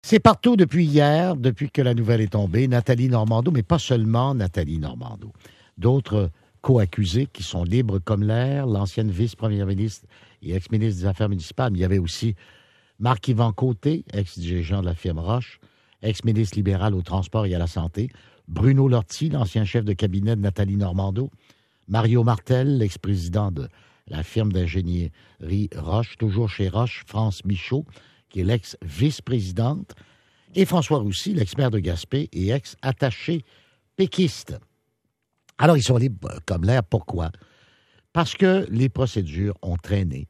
C'est partout depuis hier, depuis que la nouvelle est tombée. Nathalie Normando, mais pas seulement Nathalie Normando. D'autres co-accusés qui sont libres comme l'air, l'ancienne vice-première ministre et ex-ministre des Affaires municipales. Mais il y avait aussi Marc-Yvan Côté, ex-dirigeant de la firme Roche, ex-ministre libéral au transport et à la santé. Bruno Lortie, l'ancien chef de cabinet de Nathalie Normando. Mario Martel, l'ex-président de la firme d'ingénierie Roche, toujours chez Roche. France Michaud, qui est l'ex-vice-présidente, et François Roussy, l'ex-maire de Gaspé et ex-attaché péquiste. Alors, ils sont libres comme l'air. Pourquoi? Parce que les procédures ont traîné.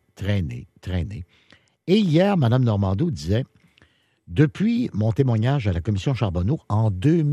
Et hier, Mme Normando disait, depuis mon témoignage à la commission Charbonneau en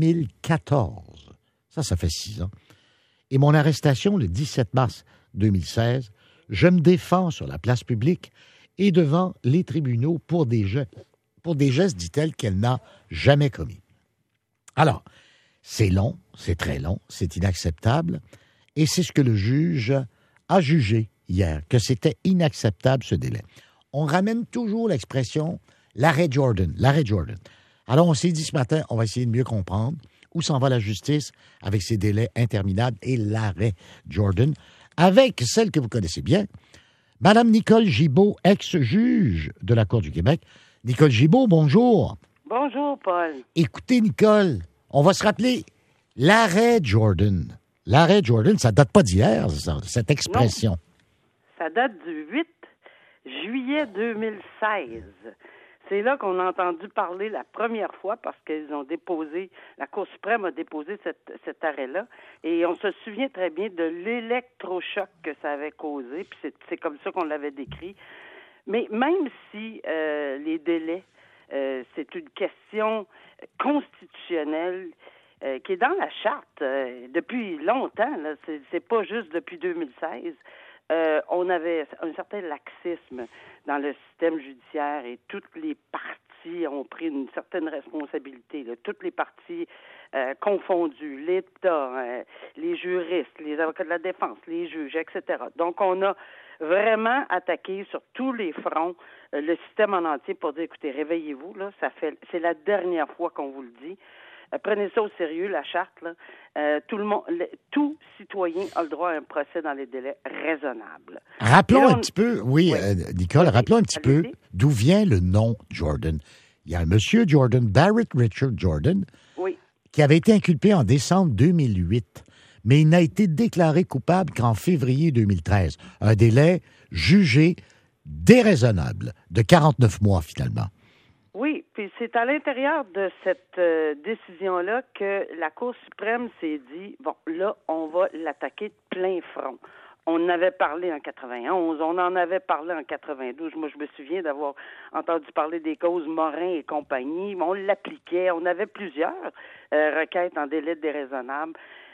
2014, ça fait 6 ans, et mon arrestation le 17 mars 2016, je me défends sur la place publique et devant les tribunaux pour des gestes, dit-elle, qu'elle n'a jamais commis. Alors, c'est long, c'est très long, c'est inacceptable, et c'est ce que le juge a jugé hier, que c'était inacceptable ce délai. On ramène toujours l'expression « l'arrêt Jordan ». Alors, on s'est dit ce matin, on va essayer de mieux comprendre où s'en va la justice avec ces délais interminables et l'arrêt Jordan, avec celle que vous connaissez bien, Madame Nicole Gibault, ex-juge de la Cour du Québec. Nicole Gibault, bonjour. Bonjour, Paul. Écoutez, Nicole, on va se rappeler l'arrêt Jordan. L'arrêt Jordan, ça date pas d'hier, cette expression. Non, ça date du 8 juillet 2016. C'est là qu'on a entendu parler la première fois parce qu'ils ont déposé, la Cour suprême a déposé cet arrêt-là. Et on se souvient très bien de l'électrochoc que ça avait causé, puis c'est comme ça qu'on l'avait décrit. Mais même si les délais, c'est une question constitutionnelle qui est dans la charte depuis longtemps, là, c'est pas juste depuis 2016. On avait un certain laxisme dans le système judiciaire et toutes les parties ont pris une certaine responsabilité. Là. Toutes les parties confondues, l'État, les juristes, les avocats de la défense, les juges, etc. Donc, on a vraiment attaqué sur tous les fronts le système en entier pour dire, écoutez, réveillez-vous, là, c'est la dernière fois qu'on vous le dit. Prenez ça au sérieux, la charte. Là. Tout citoyen a le droit à un procès dans les délais raisonnables. Rappelons un petit peu, Nicole, rappelons un petit peu Allez-y. d'où vient le nom Jordan. Il y a un monsieur Jordan, Barrett Richard Jordan, qui avait été inculpé en décembre 2008, mais il n'a été déclaré coupable qu'en février 2013. Un délai jugé déraisonnable de 49 mois, finalement. Oui, puis c'est à l'intérieur de cette décision-là que la Cour suprême s'est dit, bon, là, on va l'attaquer de plein front. On en avait parlé en 91, on en avait parlé en 92. Moi, je me souviens d'avoir entendu parler des causes Morin et compagnie. On l'appliquait, on avait plusieurs requêtes en délai déraisonnable.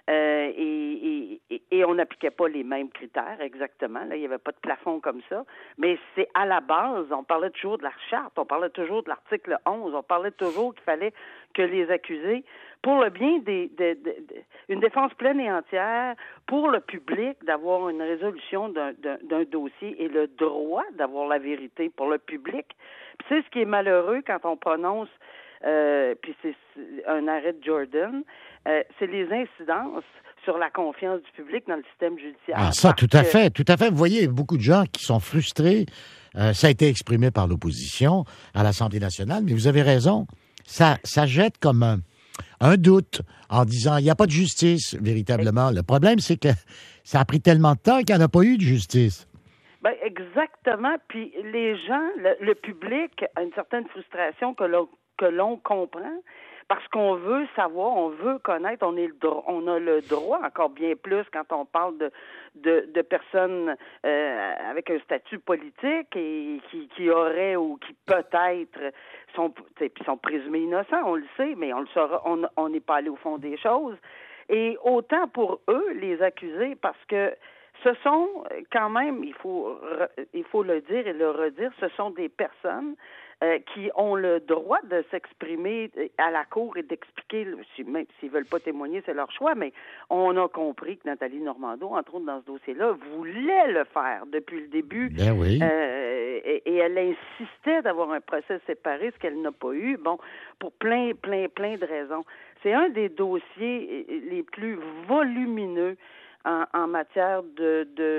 Et on n'appliquait pas les mêmes critères exactement. Là, il n'y avait pas de plafond comme ça. Mais c'est à la base, on parlait toujours de la charte, on parlait toujours de l'article 11, on parlait toujours qu'il fallait que les accusés, pour le bien une défense pleine et entière, pour le public d'avoir une résolution d'un dossier et le droit d'avoir la vérité pour le public. Puis c'est ce qui est malheureux quand on prononce puis c'est un arrêt de Jordan, c'est les incidences sur la confiance du public dans le système judiciaire. Ah, ça, tout à fait. Vous voyez, il y a beaucoup de gens qui sont frustrés. Ça a été exprimé par l'opposition à l'Assemblée nationale, mais vous avez raison. Ça jette comme un doute en disant il n'y a pas de justice, véritablement. Le problème, c'est que ça a pris tellement de temps qu'il n'y en a pas eu de justice. Ben exactement. Puis les gens, le public a une certaine frustration que l'on comprend parce qu'on veut savoir, on veut connaître, on a le droit encore bien plus quand on parle de personnes avec un statut politique et qui auraient ou qui peut-être sont présumés innocents, on le sait, mais on le saura, on n'est pas allé au fond des choses. Et autant pour eux, les accusés, parce que ce sont quand même, il faut le dire et le redire, ce sont des personnes qui ont le droit de s'exprimer à la cour et d'expliquer, même s'ils veulent pas témoigner, c'est leur choix, mais on a compris que Nathalie Normando, entre autres dans ce dossier-là, voulait le faire depuis le début. Ben oui. Et elle insistait d'avoir un procès séparé, ce qu'elle n'a pas eu, bon, pour plein de raisons. C'est un des dossiers les plus volumineux en matière de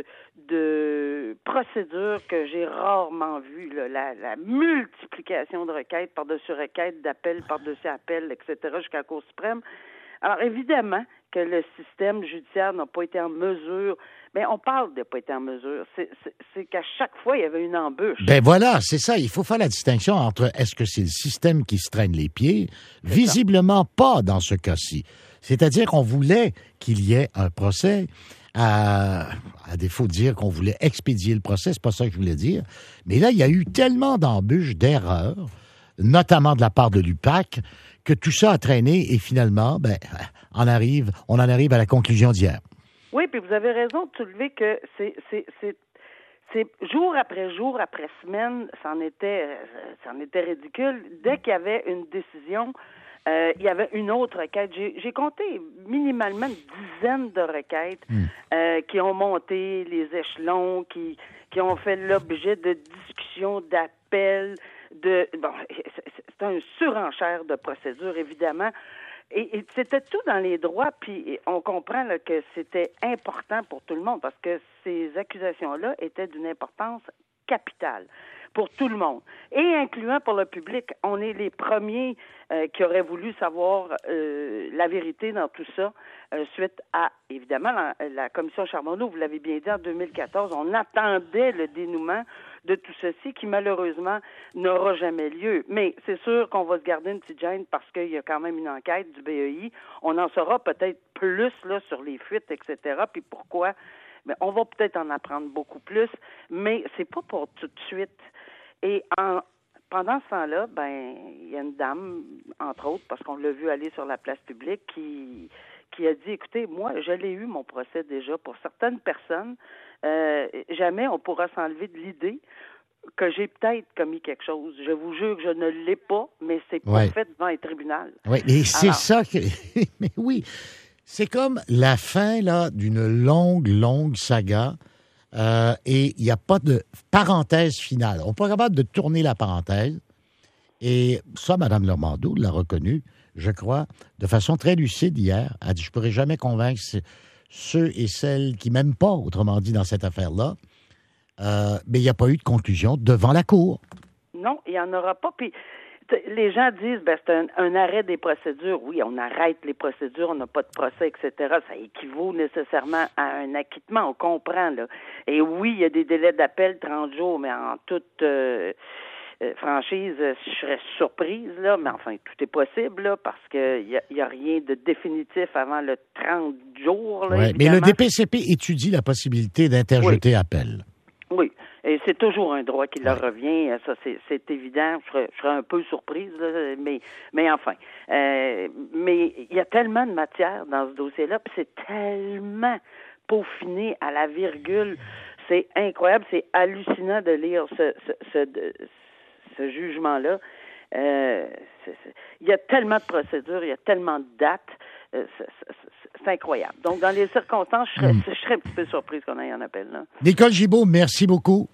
procédure que j'ai rarement vu, là, la multiplication de requêtes par-dessus requêtes, d'appels par-dessus appels, etc., jusqu'à la Cour suprême. Alors, évidemment que le système judiciaire n'a pas été en mesure, mais on parle de pas été en mesure, c'est qu'à chaque fois, il y avait une embûche. Ben voilà, c'est ça. Il faut faire la distinction entre est-ce que c'est le système qui se traîne les pieds? Visiblement pas dans ce cas-ci. C'est-à-dire qu'on voulait qu'il y ait un procès, à défaut de dire qu'on voulait expédier le procès, c'est pas ça que je voulais dire. Mais là, il y a eu tellement d'embûches, d'erreurs, notamment de la part de l'UPAC, que tout ça a traîné et finalement, on en arrive à la conclusion d'hier. Oui, puis vous avez raison de soulever que c'est jour après semaine, c'en était ridicule. Dès qu'il y avait une décision, il y avait une autre requête. J'ai compté minimalement une dizaine de requêtes qui ont monté les échelons, qui ont fait l'objet de discussions, d'appels, c'est un surenchère de procédures, évidemment. Et c'était tout dans les droits, puis on comprend là, que c'était important pour tout le monde, parce que ces accusations-là étaient d'une importance capitale pour tout le monde, et incluant pour le public. On est les premiers qui auraient voulu savoir la vérité dans tout ça, suite à, évidemment, la commission Charbonneau, vous l'avez bien dit, en 2014, on attendait le dénouement de tout ceci qui, malheureusement, n'aura jamais lieu. Mais c'est sûr qu'on va se garder une petite gêne parce qu'il y a quand même une enquête du BEI. On en saura peut-être plus là sur les fuites, etc., puis pourquoi. Mais on va peut-être en apprendre beaucoup plus, mais c'est pas pour tout de suite. Et pendant ce temps-là, il y a une dame, entre autres, parce qu'on l'a vu aller sur la place publique, qui a dit, écoutez, moi, je l'ai eu, mon procès déjà. Pour certaines personnes, jamais on pourra s'enlever de l'idée que j'ai peut-être commis quelque chose. Je vous jure que je ne l'ai pas, mais c'est pas fait devant un tribunal. Oui, mais c'est ça que... mais oui, c'est comme la fin là d'une longue saga et il n'y a pas de parenthèse finale. On n'est pas capable de tourner la parenthèse. Et ça, Mme Normando l'a reconnu, je crois, de façon très lucide hier. Elle a dit, je ne pourrai jamais convaincre ceux et celles qui ne m'aiment pas, autrement dit, dans cette affaire-là. Mais il n'y a pas eu de conclusion devant la Cour. Non, il n'y en aura pas. Puis les gens disent, c'est un arrêt des procédures. Oui, on arrête les procédures, on n'a pas de procès, etc. Ça équivaut nécessairement à un acquittement, on comprend, là. Et oui, il y a des délais d'appel, 30 jours, mais en toute franchise, je serais surprise, là, mais enfin, tout est possible, là, parce qu'il y a rien de définitif avant le 30 jours, là, mais le DPCP étudie la possibilité d'interjeter appel. Oui, et c'est toujours un droit qui leur revient, ça c'est évident, je serais un peu surprise, là, mais enfin. Mais il y a tellement de matière dans ce dossier-là, puis c'est tellement peaufiné à la virgule, c'est incroyable, c'est hallucinant de lire ce jugement-là. Il y a tellement de procédures, il y a tellement de dates, c'est incroyable. Donc, dans les circonstances, je serais un petit peu surprise qu'on aille en appel, là. Nicole Gibault, merci beaucoup.